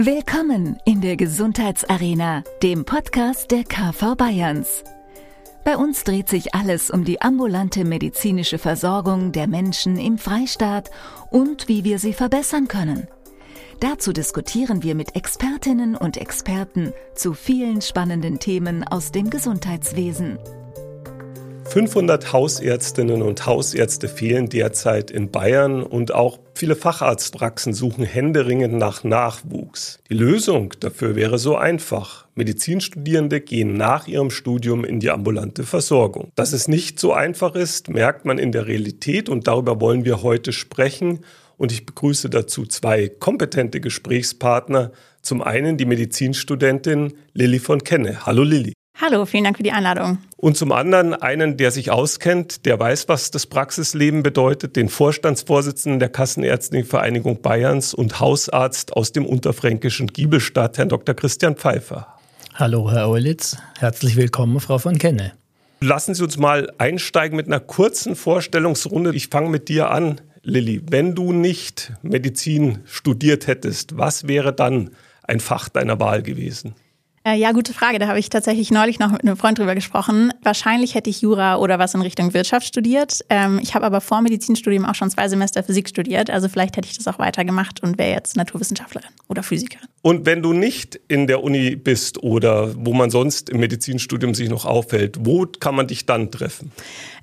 Willkommen in der Gesundheitsarena, dem Podcast der KV Bayerns. Bei uns dreht sich alles um die ambulante medizinische Versorgung der Menschen im Freistaat und wie wir sie verbessern können. Dazu diskutieren wir mit Expertinnen und Experten zu vielen spannenden Themen aus dem Gesundheitswesen. 500 Hausärztinnen und Hausärzte fehlen derzeit in Bayern und auch viele Facharztpraxen suchen händeringend nach Nachwuchs. Die Lösung dafür wäre so einfach. Medizinstudierende gehen nach ihrem Studium in die ambulante Versorgung. Dass es nicht so einfach ist, merkt man in der Realität und darüber wollen wir heute sprechen. Und ich begrüße dazu zwei kompetente Gesprächspartner. Zum einen die Medizinstudentin Lilly von Kenne. Hallo Lilly. Hallo, vielen Dank für die Einladung. Und zum anderen einen, der sich auskennt, der weiß, was das Praxisleben bedeutet, den Vorstandsvorsitzenden der Kassenärztlichen Vereinigung Bayerns und Hausarzt aus dem unterfränkischen Giebelstadt, Herrn Dr. Christian Pfeiffer. Hallo, Herr Eulitz. Herzlich willkommen, Frau von Kenne. Lassen Sie uns mal einsteigen mit einer kurzen Vorstellungsrunde. Ich fange mit dir an, Lilly. Wenn du nicht Medizin studiert hättest, was wäre dann ein Fach deiner Wahl gewesen? Ja, gute Frage. Da habe ich tatsächlich neulich noch mit einem Freund drüber gesprochen. Wahrscheinlich hätte ich Jura oder was in Richtung Wirtschaft studiert. Ich habe aber vor Medizinstudium auch schon 2 Semester Physik studiert. Also vielleicht hätte ich das auch weitergemacht und wäre jetzt Naturwissenschaftlerin oder Physikerin. Und wenn du nicht in der Uni bist oder wo man sonst im Medizinstudium sich noch aufhält, wo kann man dich dann treffen?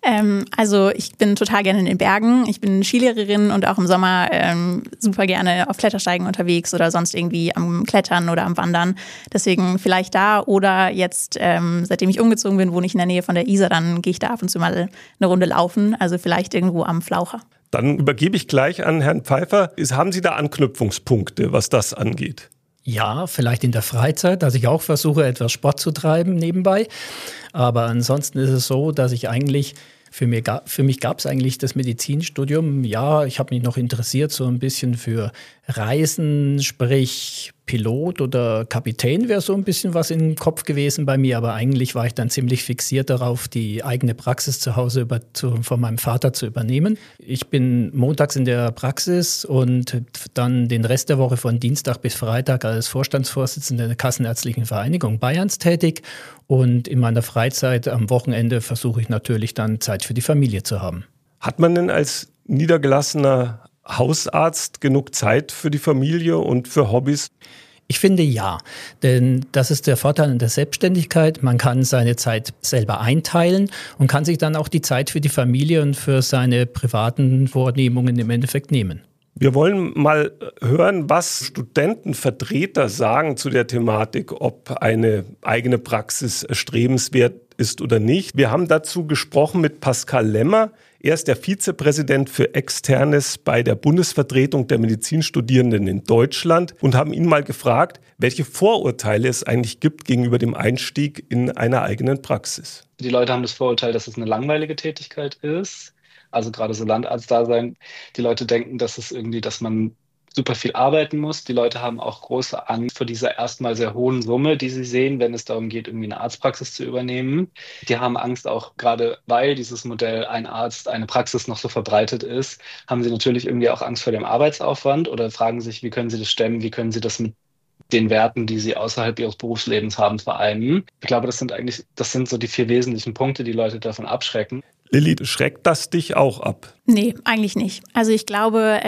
Also ich bin total gerne in den Bergen. Ich bin Skilehrerin und auch im Sommer super gerne auf Klettersteigen unterwegs oder sonst irgendwie am Klettern oder am Wandern. Deswegen vielleicht da oder jetzt, seitdem ich umgezogen bin, wohne ich in der Nähe von der Isar, dann gehe ich da ab und zu mal eine Runde laufen, also vielleicht irgendwo am Flaucher. Dann übergebe ich gleich an Herrn Pfeiffer. Haben Sie da Anknüpfungspunkte, was das angeht? Ja, vielleicht in der Freizeit, dass ich auch versuche, etwas Sport zu treiben nebenbei. Aber ansonsten ist es so, dass ich eigentlich, für mich gab es eigentlich das Medizinstudium. Ja, ich habe mich noch interessiert so ein bisschen für Reisen, sprich Pilot oder Kapitän wäre so ein bisschen was im Kopf gewesen bei mir. Aber eigentlich war ich dann ziemlich fixiert darauf, die eigene Praxis zu Hause von meinem Vater zu übernehmen. Ich bin montags in der Praxis und dann den Rest der Woche von Dienstag bis Freitag als Vorstandsvorsitzender der Kassenärztlichen Vereinigung Bayerns tätig. Und in meiner Freizeit am Wochenende versuche ich natürlich dann Zeit für die Familie zu haben. Hat man denn als niedergelassener Hausarzt genug Zeit für die Familie und für Hobbys? Ich finde ja, denn das ist der Vorteil in der Selbstständigkeit. Man kann seine Zeit selber einteilen und kann sich dann auch die Zeit für die Familie und für seine privaten Vornehmungen im Endeffekt nehmen. Wir wollen mal hören, was Studentenvertreter sagen zu der Thematik, ob eine eigene Praxis erstrebenswert ist oder nicht. Wir haben dazu gesprochen mit Pascal Lemmer. Er ist der Vizepräsident für Externes bei der Bundesvertretung der Medizinstudierenden in Deutschland und haben ihn mal gefragt, welche Vorurteile es eigentlich gibt gegenüber dem Einstieg in einer eigenen Praxis. Die Leute haben das Vorurteil, dass es eine langweilige Tätigkeit ist. Also gerade so Landarztdasein. Die Leute denken, dass man super viel arbeiten muss. Die Leute haben auch große Angst vor dieser erstmal sehr hohen Summe, die sie sehen, wenn es darum geht, irgendwie eine Arztpraxis zu übernehmen. Die haben Angst auch, gerade weil dieses Modell ein Arzt, eine Praxis noch so verbreitet ist, haben sie natürlich irgendwie auch Angst vor dem Arbeitsaufwand oder fragen sich, wie können sie das stemmen, wie können sie das mit den Werten, die sie außerhalb ihres Berufslebens haben, vereinen. Ich glaube, das sind so die 4 wesentlichen Punkte, die Leute davon abschrecken. Lilly, schreckt das dich auch ab? Nee, eigentlich nicht. Also ich glaube,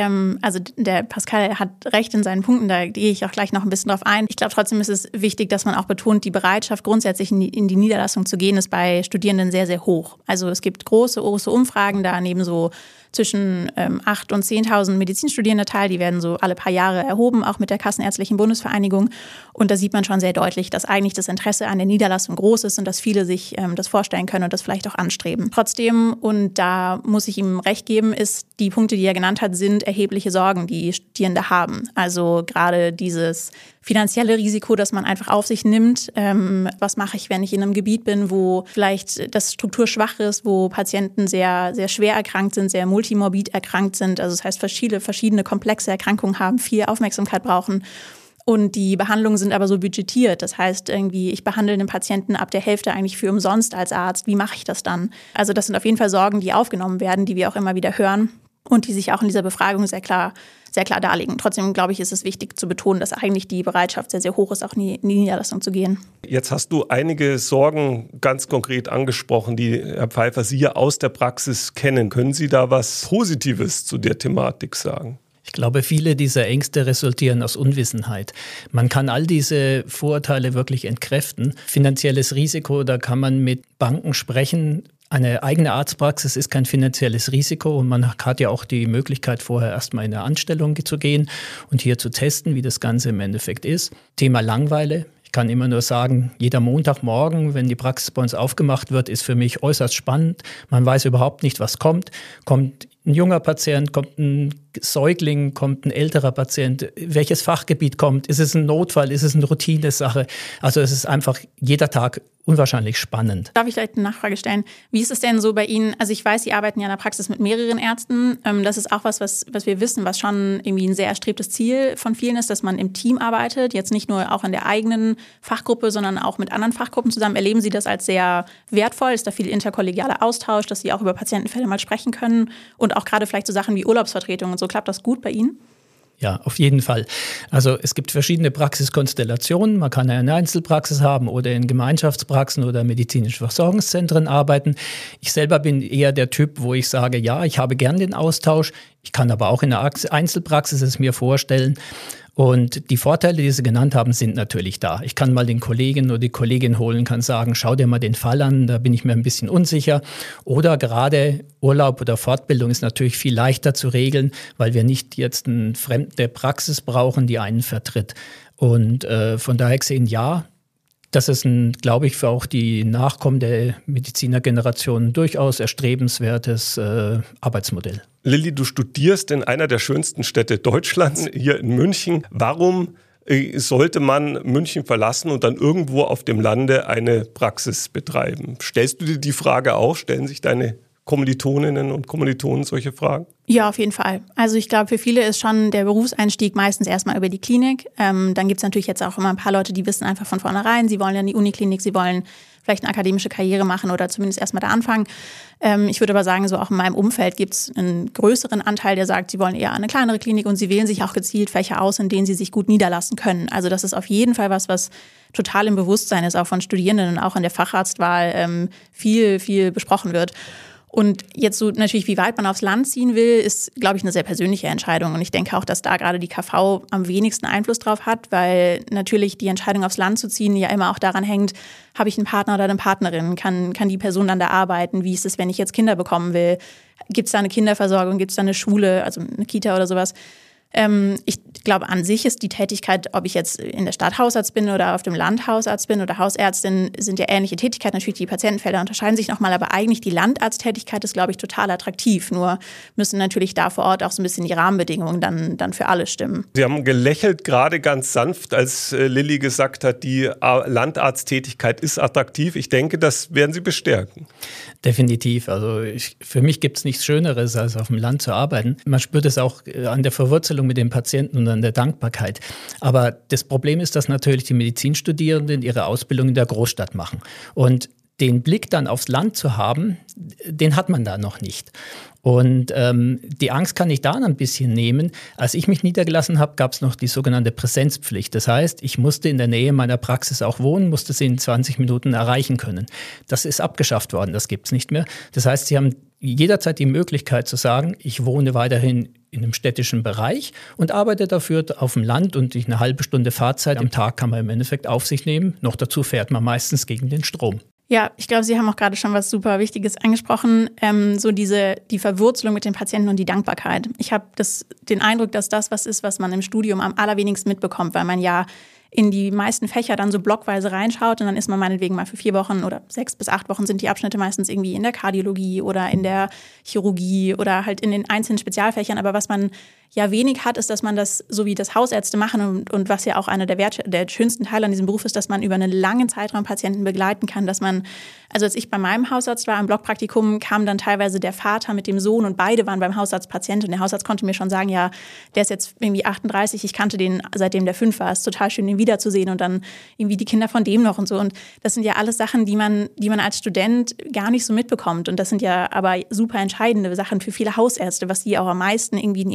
der Pascal hat recht in seinen Punkten, da gehe ich auch gleich noch ein bisschen drauf ein. Ich glaube trotzdem ist es wichtig, dass man auch betont, die Bereitschaft grundsätzlich in die Niederlassung zu gehen, ist bei Studierenden sehr, sehr hoch. Also es gibt große Umfragen, da nehmen so zwischen 8.000 und 10.000 Medizinstudierende teil. Die werden so alle paar Jahre erhoben, auch mit der Kassenärztlichen Bundesvereinigung. Und da sieht man schon sehr deutlich, dass eigentlich das Interesse an der Niederlassung groß ist und dass viele sich das vorstellen können und das vielleicht auch anstreben. Trotzdem, und da muss ich ihm recht geben, ist die Punkte, die er genannt hat, sind erhebliche Sorgen, die Studierende haben. Also gerade dieses finanzielle Risiko, das man einfach auf sich nimmt. Was mache ich, wenn ich in einem Gebiet bin, wo vielleicht das Struktur schwach ist, wo Patienten sehr, sehr schwer erkrankt sind, sehr multimorbid erkrankt sind. Also das heißt, verschiedene komplexe Erkrankungen haben, viel Aufmerksamkeit brauchen. Und die Behandlungen sind aber so budgetiert. Das heißt, ich behandle den Patienten ab der Hälfte eigentlich für umsonst als Arzt. Wie mache ich das dann? Also das sind auf jeden Fall Sorgen, die aufgenommen werden, die wir auch immer wieder hören. Und die sich auch in dieser Befragung sehr klar sehr klar darlegen. Trotzdem, glaube ich, ist es wichtig zu betonen, dass eigentlich die Bereitschaft sehr, sehr hoch ist, auch in die Niederlassung zu gehen. Jetzt hast du einige Sorgen ganz konkret angesprochen, die, Herr Pfeiffer, Sie ja aus der Praxis kennen. Können Sie da was Positives zu der Thematik sagen? Ich glaube, viele dieser Ängste resultieren aus Unwissenheit. Man kann all diese Vorurteile wirklich entkräften. Finanzielles Risiko, da kann man mit Banken sprechen. Eine eigene Arztpraxis ist kein finanzielles Risiko und man hat ja auch die Möglichkeit, vorher erstmal in eine Anstellung zu gehen und hier zu testen, wie das Ganze im Endeffekt ist. Thema Langeweile. Ich kann immer nur sagen, jeder Montagmorgen, wenn die Praxis bei uns aufgemacht wird, ist für mich äußerst spannend. Man weiß überhaupt nicht, was kommt. Kommt ein junger Patient, kommt ein Säugling, kommt ein älterer Patient, welches Fachgebiet kommt, ist es ein Notfall, ist es eine Routinesache? Also es ist einfach jeder Tag unwahrscheinlich spannend. Darf ich vielleicht eine Nachfrage stellen? Wie ist es denn so bei Ihnen? Also ich weiß, Sie arbeiten ja in der Praxis mit mehreren Ärzten. Das ist auch was wir wissen, was schon irgendwie ein sehr erstrebtes Ziel von vielen ist, dass man im Team arbeitet, jetzt nicht nur auch in der eigenen Fachgruppe, sondern auch mit anderen Fachgruppen zusammen. Erleben Sie das als sehr wertvoll? Ist da viel interkollegialer Austausch, dass Sie auch über Patientenfälle mal sprechen können? Und auch gerade vielleicht so Sachen wie Urlaubsvertretung und so. Klappt das gut bei Ihnen? Ja, auf jeden Fall. Also es gibt verschiedene Praxiskonstellationen. Man kann eine Einzelpraxis haben oder in Gemeinschaftspraxen oder medizinischen Versorgungszentren arbeiten. Ich selber bin eher der Typ, wo ich sage, ja, ich habe gern den Austausch. Ich kann aber auch in einer Einzelpraxis es mir vorstellen. Und die Vorteile, die Sie genannt haben, sind natürlich da. Ich kann mal den Kollegen oder die Kollegin holen, kann sagen, schau dir mal den Fall an, da bin ich mir ein bisschen unsicher. Oder gerade Urlaub oder Fortbildung ist natürlich viel leichter zu regeln, weil wir nicht jetzt einen Fremden der Praxis brauchen, die einen vertritt. Und von daher gesehen, ja, das ist glaube ich, für auch die nachkommende Medizinergeneration durchaus erstrebenswertes Arbeitsmodell. Lilly, du studierst in einer der schönsten Städte Deutschlands, hier in München. Warum sollte man München verlassen und dann irgendwo auf dem Lande eine Praxis betreiben? Stellst du dir die Frage auch? Stellen sich deine Kommilitoninnen und Kommilitonen solche Fragen? Ja, auf jeden Fall. Also ich glaube, für viele ist schon der Berufseinstieg meistens erstmal über die Klinik. Dann gibt es natürlich jetzt auch immer ein paar Leute, die wissen einfach von vornherein, sie wollen ja in die Uniklinik, sie wollen vielleicht eine akademische Karriere machen oder zumindest erstmal da anfangen. Ich würde aber sagen, so auch in meinem Umfeld gibt es einen größeren Anteil, der sagt, sie wollen eher eine kleinere Klinik und sie wählen sich auch gezielt Fächer aus, in denen sie sich gut niederlassen können. Also das ist auf jeden Fall was total im Bewusstsein ist, auch von Studierenden und auch in der Facharztwahl viel, viel besprochen wird. Und jetzt so natürlich, wie weit man aufs Land ziehen will, ist, glaube ich, eine sehr persönliche Entscheidung. Und ich denke auch, dass da gerade die KV am wenigsten Einfluss drauf hat, weil natürlich die Entscheidung aufs Land zu ziehen ja immer auch daran hängt, habe ich einen Partner oder eine Partnerin, kann die Person dann da arbeiten, wie ist es, wenn ich jetzt Kinder bekommen will, gibt es da eine Kinderversorgung, gibt es da eine Schule, also eine Kita oder sowas. Ich glaube, an sich ist die Tätigkeit, ob ich jetzt in der Stadt Hausarzt bin oder auf dem Land Hausarzt bin oder Hausärztin, sind ja ähnliche Tätigkeiten. Natürlich, die Patientenfelder unterscheiden sich nochmal, aber eigentlich die Landarzttätigkeit ist, glaube ich, total attraktiv. Nur müssen natürlich da vor Ort auch so ein bisschen die Rahmenbedingungen dann für alle stimmen. Sie haben gelächelt, gerade ganz sanft, als Lilly gesagt hat, die Landarzttätigkeit ist attraktiv. Ich denke, das werden Sie bestärken. Definitiv. Also für mich gibt es nichts Schöneres, als auf dem Land zu arbeiten. Man spürt es auch an der Verwurzelung mit dem Patienten und an der Dankbarkeit. Aber das Problem ist, dass natürlich die Medizinstudierenden ihre Ausbildung in der Großstadt machen. Und den Blick dann aufs Land zu haben, den hat man da noch nicht. Und die Angst kann ich da ein bisschen nehmen. Als ich mich niedergelassen habe, gab es noch die sogenannte Präsenzpflicht. Das heißt, ich musste in der Nähe meiner Praxis auch wohnen, musste sie in 20 Minuten erreichen können. Das ist abgeschafft worden, das gibt es nicht mehr. Das heißt, Sie haben jederzeit die Möglichkeit zu sagen, ich wohne weiterhin in einem städtischen Bereich und arbeite dafür auf dem Land und eine halbe Stunde Fahrzeit im Tag kann man im Endeffekt auf sich nehmen. Noch dazu fährt man meistens gegen den Strom. Ja, ich glaube, Sie haben auch gerade schon was super Wichtiges angesprochen, so die Verwurzelung mit den Patienten und die Dankbarkeit. Ich habe den Eindruck, dass das was ist, was man im Studium am allerwenigsten mitbekommt, weil man ja in die meisten Fächer dann so blockweise reinschaut und dann ist man meinetwegen mal für 4 Wochen oder 6 bis 8 Wochen sind die Abschnitte meistens irgendwie in der Kardiologie oder in der Chirurgie oder halt in den einzelnen Spezialfächern. Aber was man ja wenig hat, ist, dass man das, so wie das Hausärzte machen und was ja auch einer der schönsten Teile an diesem Beruf ist, dass man über einen langen Zeitraum Patienten begleiten kann, dass man, also als ich bei meinem Hausarzt war, im Blockpraktikum, kam dann teilweise der Vater mit dem Sohn und beide waren beim Hausarzt Patient und der Hausarzt konnte mir schon sagen, ja, der ist jetzt irgendwie 38, ich kannte den, seitdem der 5 war, ist total schön, den wiederzusehen und dann irgendwie die Kinder von dem noch und so und das sind ja alles Sachen, die man als Student gar nicht so mitbekommt und das sind ja aber super entscheidende Sachen für viele Hausärzte, was die auch am meisten irgendwie in ihrem Beruf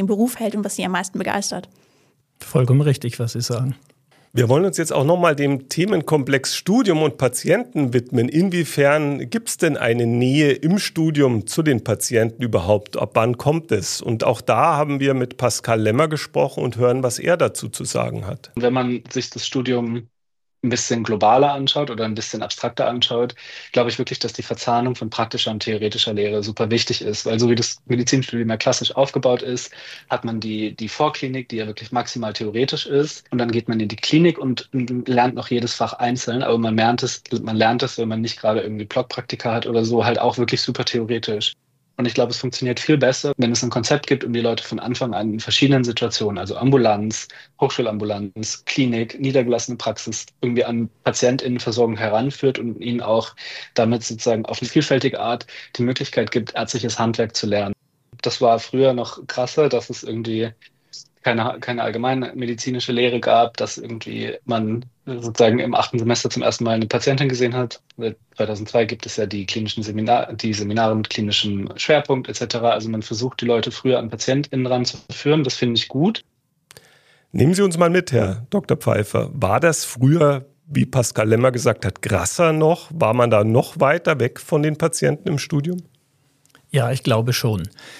gefällt und was Sie am meisten begeistert. Vollkommen richtig, was Sie sagen. Wir wollen uns jetzt auch nochmal dem Themenkomplex Studium und Patienten widmen. Inwiefern gibt es denn eine Nähe im Studium zu den Patienten überhaupt? Ab wann kommt es? Und auch da haben wir mit Pascal Lemmer gesprochen und hören, was er dazu zu sagen hat. Wenn man sich das Studium ein bisschen globaler anschaut oder ein bisschen abstrakter anschaut, glaube ich wirklich, dass die Verzahnung von praktischer und theoretischer Lehre super wichtig ist, weil so wie das Medizinstudium ja klassisch aufgebaut ist, hat man die Vorklinik, die ja wirklich maximal theoretisch ist, und dann geht man in die Klinik und lernt noch jedes Fach einzeln, aber man lernt es, wenn man nicht gerade irgendwie Blockpraktika hat oder so, halt auch wirklich super theoretisch. Und ich glaube, es funktioniert viel besser, wenn es ein Konzept gibt, um die Leute von Anfang an in verschiedenen Situationen, also Ambulanz, Hochschulambulanz, Klinik, niedergelassene Praxis, irgendwie an PatientInnenversorgung heranführt und ihnen auch damit sozusagen auf eine vielfältige Art die Möglichkeit gibt, ärztliches Handwerk zu lernen. Das war früher noch krasser, dass es irgendwie keine allgemeinmedizinische Lehre gab, dass irgendwie man sozusagen im 8. Semester zum ersten Mal eine Patientin gesehen hat. Seit 2002 gibt es ja die Seminare mit klinischem Schwerpunkt etc. Also man versucht, die Leute früher an PatientInnen ranzuführen. Das finde ich gut. Nehmen Sie uns mal mit, Herr Dr. Pfeiffer. War das früher, wie Pascal Lemmer gesagt hat, krasser noch? War man da noch weiter weg von den Patienten im Studium? Ja, ich glaube schon.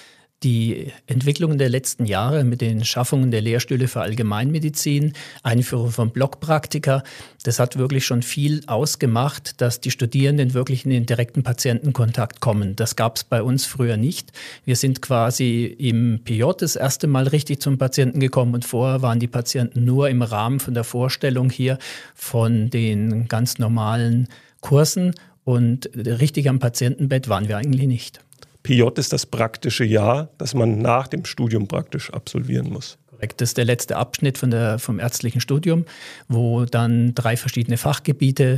Die Entwicklungen der letzten Jahre mit den Schaffungen der Lehrstühle für Allgemeinmedizin, Einführung von Blockpraktika, das hat wirklich schon viel ausgemacht, dass die Studierenden wirklich in den direkten Patientenkontakt kommen. Das gab es bei uns früher nicht. Wir sind quasi im PJ das erste Mal richtig zum Patienten gekommen und vorher waren die Patienten nur im Rahmen von der Vorstellung hier von den ganz normalen Kursen und richtig am Patientenbett waren wir eigentlich nicht. PJ ist das praktische Jahr, das man nach dem Studium praktisch absolvieren muss. Korrekt, das ist der letzte Abschnitt vom ärztlichen Studium, wo dann 3 verschiedene Fachgebiete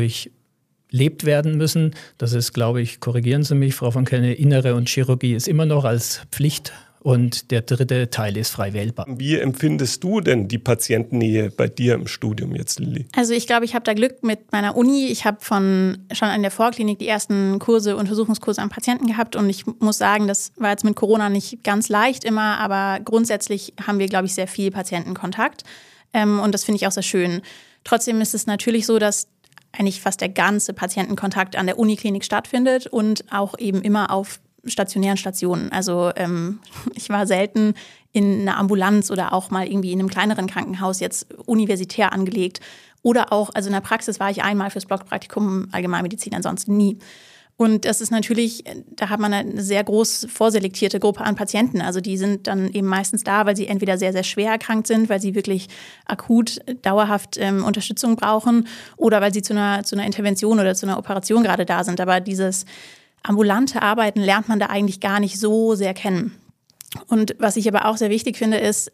durchlebt werden müssen. Das ist, glaube ich, korrigieren Sie mich, Frau von Kenne, Innere und Chirurgie ist immer noch als Pflicht. Und der 3. Teil ist frei wählbar. Wie empfindest du denn die Patientennähe bei dir im Studium jetzt, Lilly? Also ich glaube, ich habe da Glück mit meiner Uni. Ich habe schon an der Vorklinik die ersten Untersuchungskurse am Patienten gehabt. Und ich muss sagen, das war jetzt mit Corona nicht ganz leicht immer, aber grundsätzlich haben wir, glaube ich, sehr viel Patientenkontakt. Und das finde ich auch sehr schön. Trotzdem ist es natürlich so, dass eigentlich fast der ganze Patientenkontakt an der Uniklinik stattfindet und auch eben immer auf stationären Stationen. Also ich war selten in einer Ambulanz oder auch mal irgendwie in einem kleineren Krankenhaus jetzt universitär angelegt. Oder auch, also in der Praxis war ich einmal fürs Blockpraktikum Allgemeinmedizin, ansonsten nie. Und das ist natürlich, da hat man eine sehr groß vorselektierte Gruppe an Patienten. Also die sind dann eben meistens da, weil sie entweder sehr, sehr schwer erkrankt sind, weil sie wirklich akut, dauerhaft Unterstützung brauchen oder weil sie zu einer Intervention oder zu einer Operation gerade da sind. Aber dieses ambulante Arbeiten lernt man da eigentlich gar nicht so sehr kennen. Und was ich aber auch sehr wichtig finde, ist,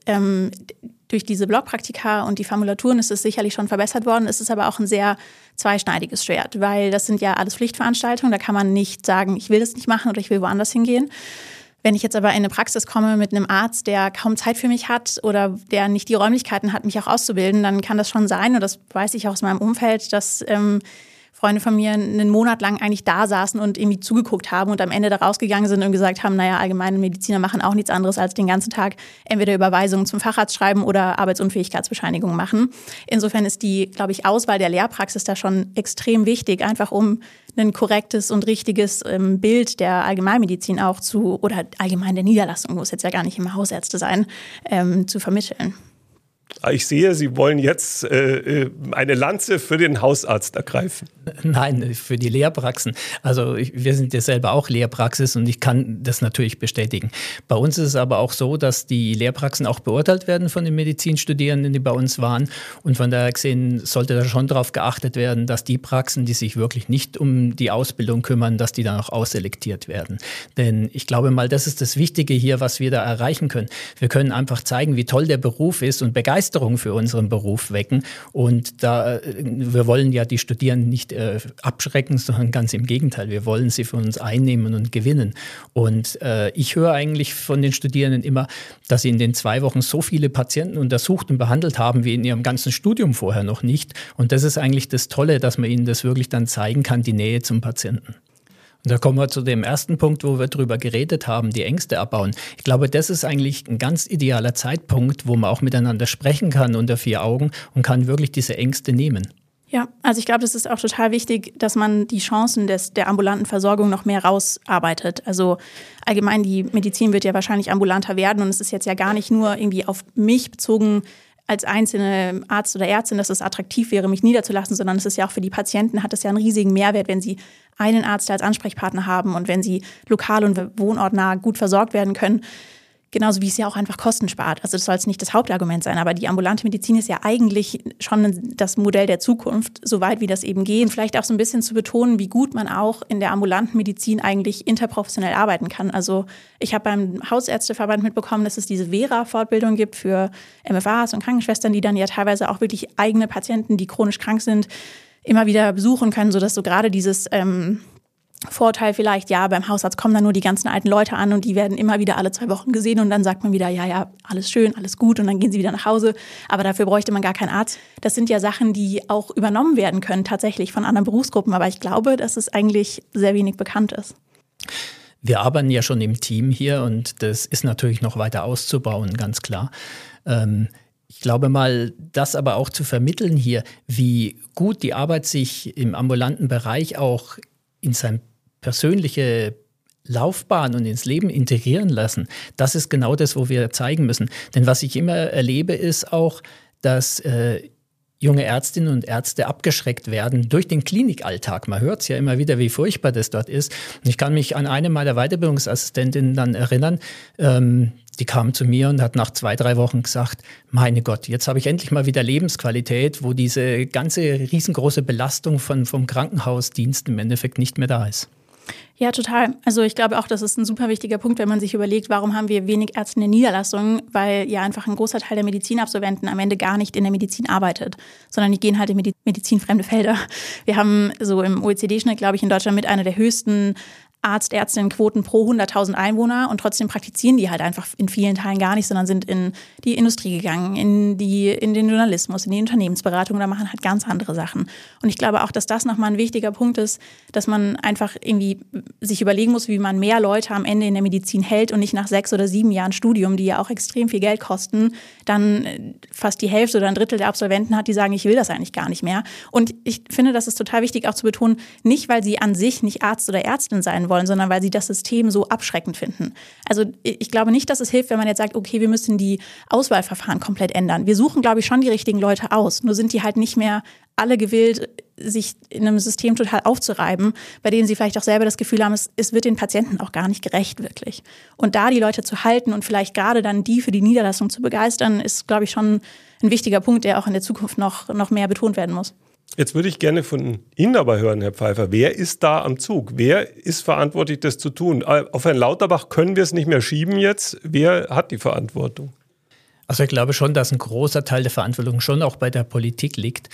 durch diese Blockpraktika und die Formulaturen ist es sicherlich schon verbessert worden. Es ist aber auch ein sehr zweischneidiges Schwert, weil das sind ja alles Pflichtveranstaltungen. Da kann man nicht sagen, ich will das nicht machen oder ich will woanders hingehen. Wenn ich jetzt aber in eine Praxis komme mit einem Arzt, der kaum Zeit für mich hat oder der nicht die Räumlichkeiten hat, mich auch auszubilden, dann kann das schon sein, und das weiß ich auch aus meinem Umfeld, dass Freunde von mir einen Monat lang eigentlich da saßen und irgendwie zugeguckt haben und am Ende da rausgegangen sind und gesagt haben, naja, allgemeine Mediziner machen auch nichts anderes als den ganzen Tag entweder Überweisungen zum Facharzt schreiben oder Arbeitsunfähigkeitsbescheinigungen machen. Insofern ist die, glaube ich, Auswahl der Lehrpraxis da schon extrem wichtig, einfach um ein korrektes und richtiges Bild der Allgemeinmedizin auch oder allgemein der Niederlassung, muss jetzt ja gar nicht immer Hausärzte sein, zu vermitteln. Ich sehe, Sie wollen jetzt eine Lanze für den Hausarzt ergreifen. Nein, für die Lehrpraxen. Also wir sind ja selber auch Lehrpraxis und ich kann das natürlich bestätigen. Bei uns ist es aber auch so, dass die Lehrpraxen auch beurteilt werden von den Medizinstudierenden, die bei uns waren. Und von daher gesehen sollte da schon darauf geachtet werden, dass die Praxen, die sich wirklich nicht um die Ausbildung kümmern, dass die dann auch ausselektiert werden. Denn ich glaube mal, das ist das Wichtige hier, was wir da erreichen können. Wir können einfach zeigen, wie toll der Beruf ist und Begeisterung für unseren Beruf wecken. Und wir wollen ja die Studierenden nicht abschrecken, sondern ganz im Gegenteil. Wir wollen sie für uns einnehmen und gewinnen. Und ich höre eigentlich von den Studierenden immer, dass sie in den 2 Wochen so viele Patienten untersucht und behandelt haben wie in ihrem ganzen Studium vorher noch nicht. Und das ist eigentlich das Tolle, dass man ihnen das wirklich dann zeigen kann, die Nähe zum Patienten. Da kommen wir zu dem ersten Punkt, wo wir drüber geredet haben, die Ängste abbauen. Ich glaube, das ist eigentlich ein ganz idealer Zeitpunkt, wo man auch miteinander sprechen kann unter vier Augen und kann wirklich diese Ängste nehmen. Ja, also ich glaube, das ist auch total wichtig, dass man die Chancen der ambulanten Versorgung noch mehr rausarbeitet. Also allgemein, die Medizin wird ja wahrscheinlich ambulanter werden und es ist jetzt ja gar nicht nur irgendwie auf mich bezogen als einzelne Arzt oder Ärztin, dass es attraktiv wäre, mich niederzulassen, sondern es ist ja auch für die Patienten, hat es ja einen riesigen Mehrwert, wenn sie einen Arzt als Ansprechpartner haben und wenn sie lokal und wohnortnah gut versorgt werden können. Genauso wie es ja auch einfach Kosten spart. Also das soll jetzt nicht das Hauptargument sein, aber die ambulante Medizin ist ja eigentlich schon das Modell der Zukunft, soweit wie das eben geht. Vielleicht auch so ein bisschen zu betonen, wie gut man auch in der ambulanten Medizin eigentlich interprofessionell arbeiten kann. Also ich habe beim Hausärzteverband mitbekommen, dass es diese Vera-Fortbildung gibt für MFAs und Krankenschwestern, die dann ja teilweise auch wirklich eigene Patienten, die chronisch krank sind, immer wieder besuchen können, sodass so gerade dieses Vorteil vielleicht, ja, beim Hausarzt kommen dann nur die ganzen alten Leute an und die werden immer wieder alle 2 Wochen gesehen und dann sagt man wieder, ja, alles schön, alles gut und dann gehen sie wieder nach Hause, aber dafür bräuchte man gar keinen Arzt. Das sind ja Sachen, die auch übernommen werden können tatsächlich von anderen Berufsgruppen, aber ich glaube, dass es eigentlich sehr wenig bekannt ist. Wir arbeiten ja schon im Team hier und das ist natürlich noch weiter auszubauen, ganz klar. Ich glaube mal, das aber auch zu vermitteln hier, wie gut die Arbeit sich im ambulanten Bereich auch in seine persönliche Laufbahn und ins Leben integrieren lassen, das ist genau das, wo wir zeigen müssen. Denn was ich immer erlebe, ist auch, dass junge Ärztinnen und Ärzte abgeschreckt werden durch den Klinikalltag. Man hört es ja immer wieder, wie furchtbar das dort ist. Und ich kann mich an eine meiner Weiterbildungsassistentinnen dann erinnern, die kam zu mir und hat nach 2-3 Wochen gesagt, meine Gott, jetzt habe ich endlich mal wieder Lebensqualität, wo diese ganze riesengroße Belastung vom Krankenhausdienst im Endeffekt nicht mehr da ist. Ja, total. Also ich glaube auch, das ist ein super wichtiger Punkt, wenn man sich überlegt, warum haben wir wenig Ärzte in der Niederlassung, weil ja einfach ein großer Teil der Medizinabsolventen am Ende gar nicht in der Medizin arbeitet, sondern die gehen halt in medizinfremde Felder. Wir haben so im OECD-Schnitt, glaube ich, in Deutschland mit einer der höchsten Ärztinnenquoten pro 100.000 Einwohner und trotzdem praktizieren die halt einfach in vielen Teilen gar nicht, sondern sind in die Industrie gegangen, in den Journalismus, in die Unternehmensberatung oder machen halt ganz andere Sachen. Und ich glaube auch, dass das nochmal ein wichtiger Punkt ist, dass man einfach irgendwie sich überlegen muss, wie man mehr Leute am Ende in der Medizin hält und nicht nach 6 oder 7 Jahren Studium, die ja auch extrem viel Geld kosten, dann fast die Hälfte oder ein Drittel der Absolventen hat, die sagen, ich will das eigentlich gar nicht mehr. Und ich finde, das ist total wichtig auch zu betonen, nicht weil sie an sich nicht Arzt oder Ärztin sein wollen, sondern weil sie das System so abschreckend finden. Also ich glaube nicht, dass es hilft, wenn man jetzt sagt, okay, wir müssen die Auswahlverfahren komplett ändern. Wir suchen, glaube ich, schon die richtigen Leute aus. Nur sind die halt nicht mehr alle gewillt, sich in einem System total aufzureiben, bei denen sie vielleicht auch selber das Gefühl haben, es wird den Patienten auch gar nicht gerecht, wirklich. Und da die Leute zu halten und vielleicht gerade dann die für die Niederlassung zu begeistern, ist, glaube ich, schon ein wichtiger Punkt, der auch in der Zukunft noch mehr betont werden muss. Jetzt würde ich gerne von Ihnen aber hören, Herr Pfeiffer. Wer ist da am Zug? Wer ist verantwortlich, das zu tun? Auf Herrn Lauterbach können wir es nicht mehr schieben jetzt. Wer hat die Verantwortung? Also ich glaube schon, dass ein großer Teil der Verantwortung schon auch bei der Politik liegt.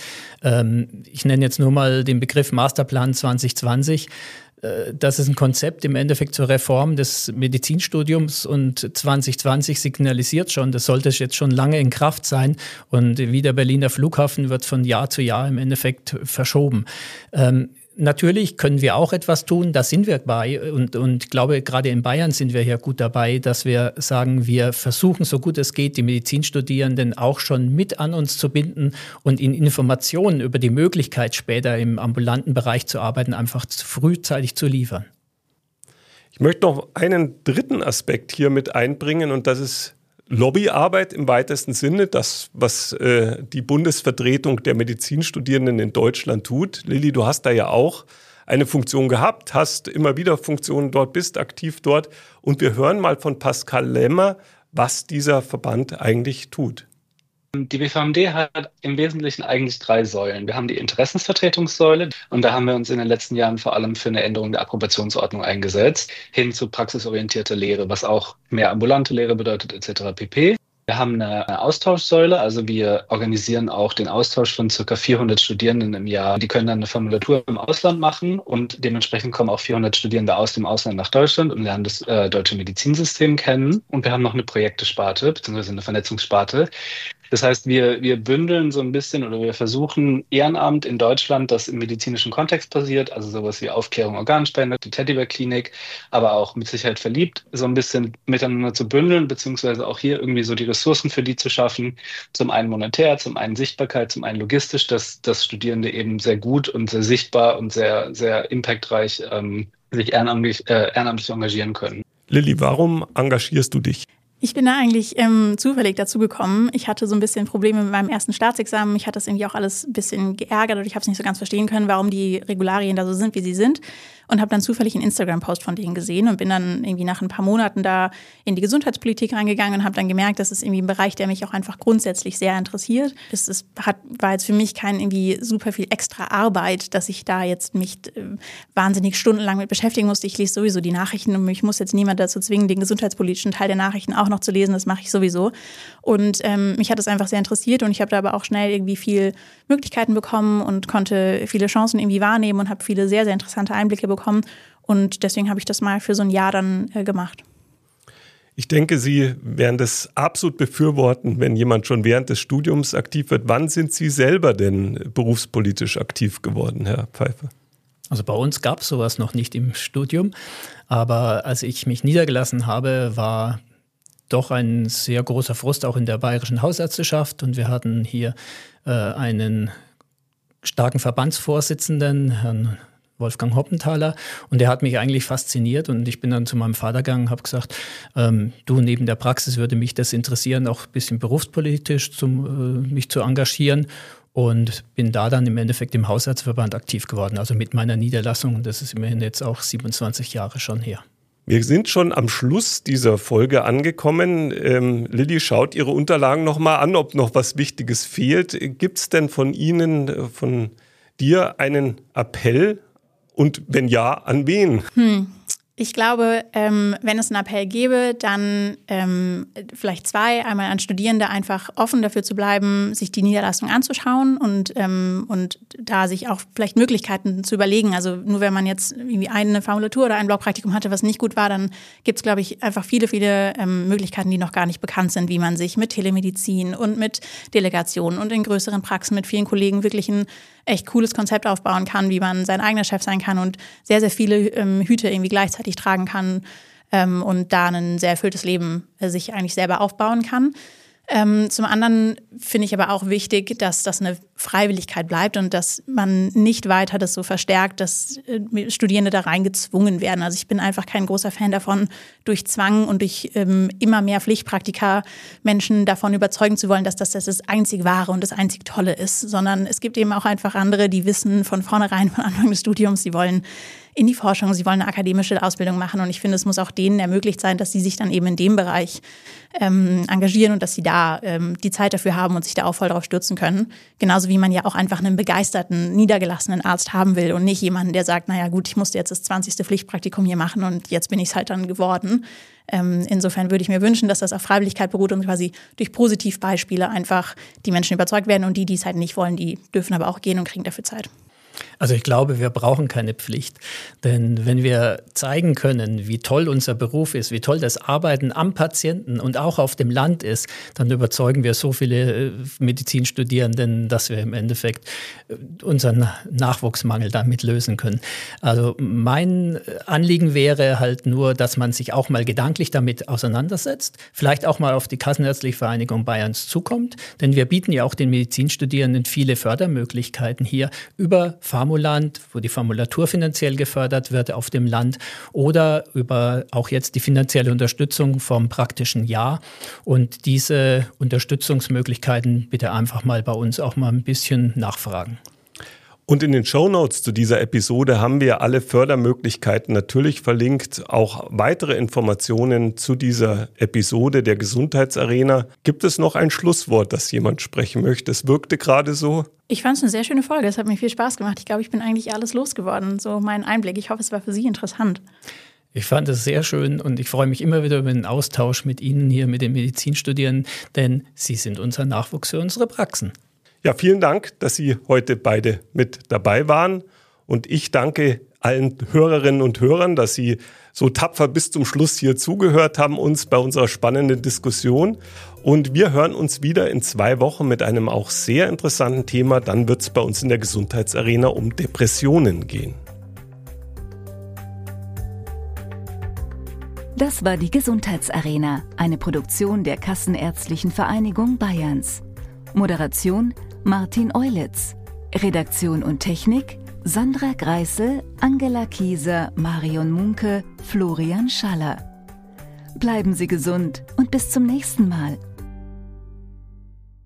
Ich nenne jetzt nur mal den Begriff Masterplan 2020. Das ist ein Konzept im Endeffekt zur Reform des Medizinstudiums und 2020 signalisiert schon, das sollte jetzt schon lange in Kraft sein und wie der Berliner Flughafen wird von Jahr zu Jahr im Endeffekt verschoben. Natürlich können wir auch etwas tun, da sind wir bei und ich glaube, gerade in Bayern sind wir hier gut dabei, dass wir sagen, wir versuchen, so gut es geht, die Medizinstudierenden auch schon mit an uns zu binden und ihnen Informationen über die Möglichkeit, später im ambulanten Bereich zu arbeiten, einfach frühzeitig zu liefern. Ich möchte noch einen dritten Aspekt hier mit einbringen und das ist Lobbyarbeit im weitesten Sinne, das, was die Bundesvertretung der Medizinstudierenden in Deutschland tut. Lilly, du hast da ja auch eine Funktion gehabt, hast immer wieder Funktionen dort, bist aktiv dort. Und wir hören mal von Pascal Lämmer, was dieser Verband eigentlich tut. Die BVMD hat im Wesentlichen eigentlich 3 Säulen. Wir haben die Interessensvertretungssäule und da haben wir uns in den letzten Jahren vor allem für eine Änderung der Approbationsordnung eingesetzt, hin zu praxisorientierter Lehre, was auch mehr ambulante Lehre bedeutet etc. pp. Wir haben eine Austauschsäule, also wir organisieren auch den Austausch von ca. 400 Studierenden im Jahr. Die können dann eine Formulatur im Ausland machen und dementsprechend kommen auch 400 Studierende aus dem Ausland nach Deutschland und lernen das deutsche Medizinsystem kennen. Und wir haben noch eine Projektesparte bzw. eine Vernetzungssparte. Das heißt, wir bündeln so ein bisschen oder wir versuchen Ehrenamt in Deutschland, das im medizinischen Kontext passiert, also sowas wie Aufklärung, Organspende, die Teddybär-Klinik, aber auch mit Sicherheit verliebt, so ein bisschen miteinander zu bündeln, beziehungsweise auch hier irgendwie so die Ressourcen für die zu schaffen. Zum einen monetär, zum einen Sichtbarkeit, zum einen logistisch, dass Studierende eben sehr gut und sehr sichtbar und sehr, sehr impactreich sich ehrenamtlich engagieren können. Lilly, warum engagierst du dich? Ich bin da eigentlich zufällig dazu gekommen. Ich hatte so ein bisschen Probleme mit meinem ersten Staatsexamen. Mich hat das irgendwie auch alles ein bisschen geärgert und ich habe es nicht so ganz verstehen können, warum die Regularien da so sind, wie sie sind. Und habe dann zufällig einen Instagram-Post von denen gesehen und bin dann irgendwie nach ein paar Monaten da in die Gesundheitspolitik reingegangen und habe dann gemerkt, das ist irgendwie ein Bereich, der mich auch einfach grundsätzlich sehr interessiert. War jetzt für mich kein irgendwie super viel extra Arbeit, dass ich da jetzt mich wahnsinnig stundenlang mit beschäftigen musste. Ich lese sowieso die Nachrichten und mich muss jetzt niemand dazu zwingen, den gesundheitspolitischen Teil der Nachrichten auch noch zu lesen. Das mache ich sowieso. Und mich hat das einfach sehr interessiert und ich habe da aber auch schnell irgendwie viel Möglichkeiten bekommen und konnte viele Chancen irgendwie wahrnehmen und habe viele sehr, sehr interessante Einblicke bekommen. Und deswegen habe ich das mal für so ein Jahr dann gemacht. Ich denke, Sie werden das absolut befürworten, wenn jemand schon während des Studiums aktiv wird. Wann sind Sie selber denn berufspolitisch aktiv geworden, Herr Pfeiffer? Also bei uns gab es sowas noch nicht im Studium, aber als ich mich niedergelassen habe, war doch ein sehr großer Frust auch in der bayerischen Hausärzteschaft und wir hatten hier einen starken Verbandsvorsitzenden, Herrn Wolfgang Hoppenthaler, und der hat mich eigentlich fasziniert und ich bin dann zu meinem Vater gegangen und habe gesagt, du, neben der Praxis würde mich das interessieren, auch ein bisschen berufspolitisch mich zu engagieren und bin da dann im Endeffekt im Hausärzteverband aktiv geworden, also mit meiner Niederlassung und das ist immerhin jetzt auch 27 Jahre schon her. Wir sind schon am Schluss dieser Folge angekommen. Lilly schaut ihre Unterlagen nochmal an, ob noch was Wichtiges fehlt. Gibt es denn von Ihnen, von dir einen Appell? Und wenn ja, an wen? Ich glaube, wenn es einen Appell gäbe, dann vielleicht zwei. Einmal an Studierende, einfach offen dafür zu bleiben, sich die Niederlassung anzuschauen und da sich auch vielleicht Möglichkeiten zu überlegen. Also nur wenn man jetzt irgendwie eine Formulatur oder ein Blockpraktikum hatte, was nicht gut war, dann gibt es, glaube ich, einfach viele, viele Möglichkeiten, die noch gar nicht bekannt sind, wie man sich mit Telemedizin und mit Delegationen und in größeren Praxen mit vielen Kollegen wirklich ein echt cooles Konzept aufbauen kann, wie man sein eigener Chef sein kann und sehr, sehr viele Hüte irgendwie gleichzeitig tragen kann und da ein sehr erfülltes Leben sich eigentlich selber aufbauen kann. Zum anderen finde ich aber auch wichtig, dass das eine Freiwilligkeit bleibt und dass man nicht weiter das so verstärkt, dass Studierende da reingezwungen werden. Also ich bin einfach kein großer Fan davon, durch Zwang und durch immer mehr Pflichtpraktika Menschen davon überzeugen zu wollen, dass das einzig Wahre und das einzig Tolle ist, sondern es gibt eben auch einfach andere, die wissen von vornherein, von Anfang des Studiums, sie wollen in die Forschung, sie wollen eine akademische Ausbildung machen und ich finde, es muss auch denen ermöglicht sein, dass sie sich dann eben in dem Bereich engagieren und dass sie da die Zeit dafür haben und sich da auch voll drauf stürzen können. Genauso wie man ja auch einfach einen begeisterten, niedergelassenen Arzt haben will und nicht jemanden, der sagt, naja gut, ich musste jetzt das 20. Pflichtpraktikum hier machen und jetzt bin ich es halt dann geworden. Insofern würde ich mir wünschen, dass das auf Freiwilligkeit beruht und quasi durch Positivbeispiele einfach die Menschen überzeugt werden und die es halt nicht wollen, die dürfen aber auch gehen und kriegen dafür Zeit. Also ich glaube, wir brauchen keine Pflicht, denn wenn wir zeigen können, wie toll unser Beruf ist, wie toll das Arbeiten am Patienten und auch auf dem Land ist, dann überzeugen wir so viele Medizinstudierenden, dass wir im Endeffekt unseren Nachwuchsmangel damit lösen können. Also mein Anliegen wäre halt nur, dass man sich auch mal gedanklich damit auseinandersetzt, vielleicht auch mal auf die Kassenärztliche Vereinigung Bayerns zukommt, denn wir bieten ja auch den Medizinstudierenden viele Fördermöglichkeiten hier über Formulant, wo die Formulatur finanziell gefördert wird auf dem Land oder über auch jetzt die finanzielle Unterstützung vom praktischen Jahr. Und diese Unterstützungsmöglichkeiten bitte einfach mal bei uns auch mal ein bisschen nachfragen. Und in den Shownotes zu dieser Episode haben wir alle Fördermöglichkeiten natürlich verlinkt, auch weitere Informationen zu dieser Episode der Gesundheitsarena. Gibt es noch ein Schlusswort, das jemand sprechen möchte? Es wirkte gerade so. Ich fand es eine sehr schöne Folge, es hat mir viel Spaß gemacht. Ich glaube, ich bin eigentlich alles losgeworden, so mein Einblick. Ich hoffe, es war für Sie interessant. Ich fand es sehr schön und ich freue mich immer wieder über den Austausch mit Ihnen hier, mit den Medizinstudierenden, denn Sie sind unser Nachwuchs für unsere Praxen. Ja, vielen Dank, dass Sie heute beide mit dabei waren. Und ich danke allen Hörerinnen und Hörern, dass Sie so tapfer bis zum Schluss hier zugehört haben, uns bei unserer spannenden Diskussion. Und wir hören uns wieder in 2 Wochen mit einem auch sehr interessanten Thema. Dann wird es bei uns in der Gesundheitsarena um Depressionen gehen. Das war die Gesundheitsarena, eine Produktion der Kassenärztlichen Vereinigung Bayerns. Moderation Martin Eulitz. Redaktion und Technik Sandra Greissel, Angela Kieser, Marion Munke, Florian Schaller. Bleiben Sie gesund und bis zum nächsten Mal.